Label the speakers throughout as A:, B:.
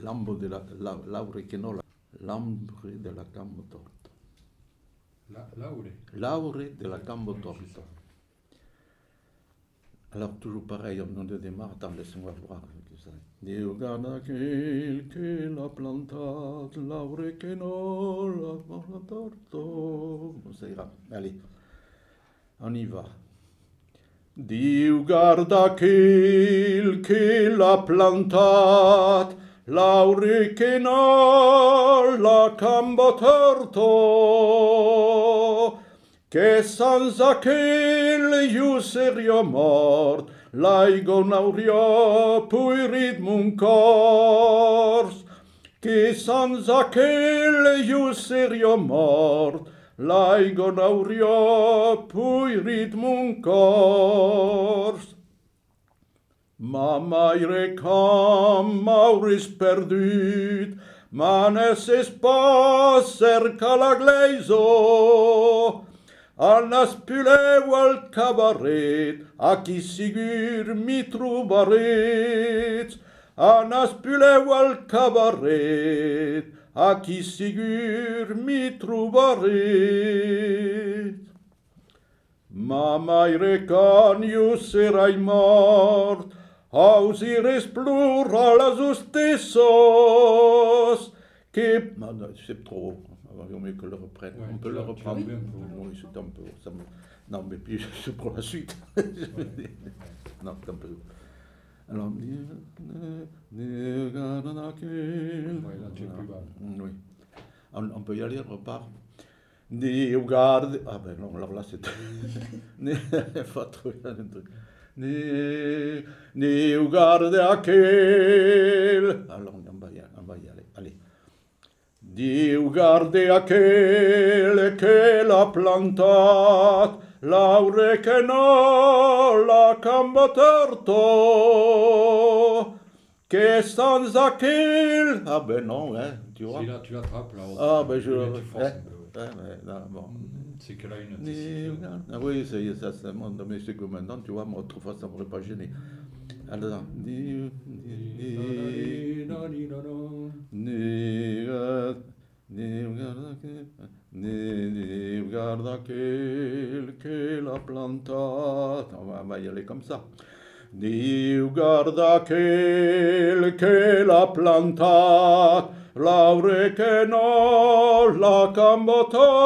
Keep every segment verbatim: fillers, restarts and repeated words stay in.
A: Lambo de la, la, Laure che no, Lambre della Cambo Torto.
B: La, Laure.
A: Laure de la Cambo Torto. Alors, toujours pareil, on démarre, attends, laisse-moi voir. Dio guarda aquel che l'ha plantato, Laure che no, la torto. Bon, ça ira. Allez, on y va. Dio guarda aquel che l'ha plantato, Laure che no, la cambo torto, che senza aquel io serio mort, l'aigo naurio pui ritmo un cors, che senza aquel io serio mort, l'aigo naurio pui ritmo un cors. Ma mai recam mauris perdut, manes espas cerca la gleiso, Annas puleu al cabaret, a qui sigur mi trobaret. Annas puleu al cabaret, a qui sigur mi trobaret. Ma mai recanius serai mort, ausires pluralas ustessos, que... Non, non, c'est trop... Il vaut mieux que le reprenne.
B: Ouais,
A: on peut
B: tu
A: le
B: l'as- tu
A: reprendre.
B: l'as bien pour-
A: Oui, c'est un peu. Ça me... Non, mais puis c'est pour la suite. Non, c'est un peu. Alors.
B: Ouais, là, tu es plus bas.
A: Oui. On, on peut y aller, on repart. Dio garde. Ah ben non, alors là c'est. Faut trouver un truc. Dio garde aquel. Alors on va y, on va y aller. Allez. Dio guarde aquel che l'ha plantat, Laure che no, la cambo torto, che sans aquel... Ah ben non, hein, tu vois.
B: Si là, tu attrapes là.
A: Ah ben je...
B: Tu forces
A: hein,
B: un peu.
A: hein, mais non, bon.
B: C'est que là, une
A: Dio
B: nécessité.
A: guarde- Ah oui, ça y est, ça c'est mon mais c'est que maintenant, tu vois, moi autrefois ça m'aurait pas gêné. Alors, Dio... Dio... Dio... Dio guarda che, Dio guarda quel che l'ha plantato. On va, on va y aller comme ça. Dio guarda quel che l'ha plantato, Laure che no, la cambo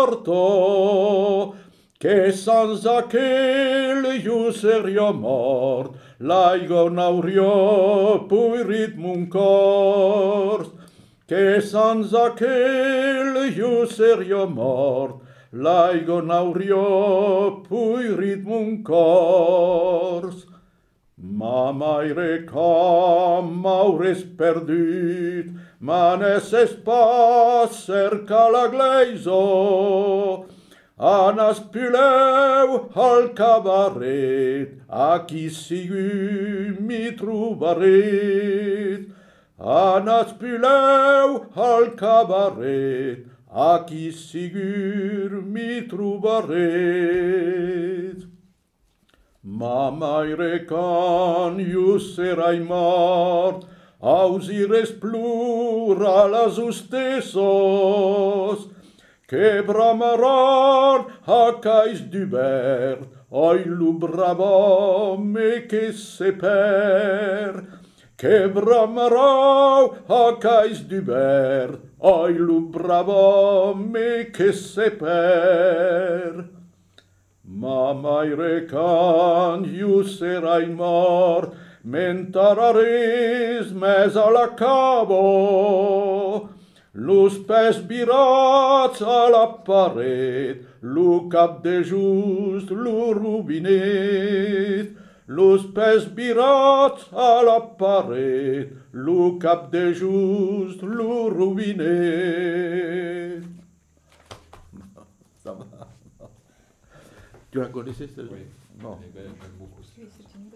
A: torto, che senza aquel io serio mort, l'aigo naurio pui ritmo un cors, che senza aquel io serio mort, l'aigo naurio pui ritmo un cors. Ma mai recam maures perdut, manes espas cerca la gleiso, Annas puleu al cabaret, a qui sigu mi trobaret. Annas puleu al cabaret, a qui sigur mi trobaret. Ma mai recan ius serai mort, ausires pluralas ustessos, que bramaran hacais dubert, oi lubrava me que se per, que bramarau hacais dubert, oi lubrava me que se per. Ma mai recan ius serai mort, mentararis mes a la cabo, lus pes birats a la paret, lu cap de just, lu rubinet, lus pes birats a la paret, lu cap de just, lu rubinet. Ça va. Tu la connaissais celle-là?
B: Oui.
A: Non.
B: Eh ben, j'aime beaucoup ça.
C: Oui, c'est une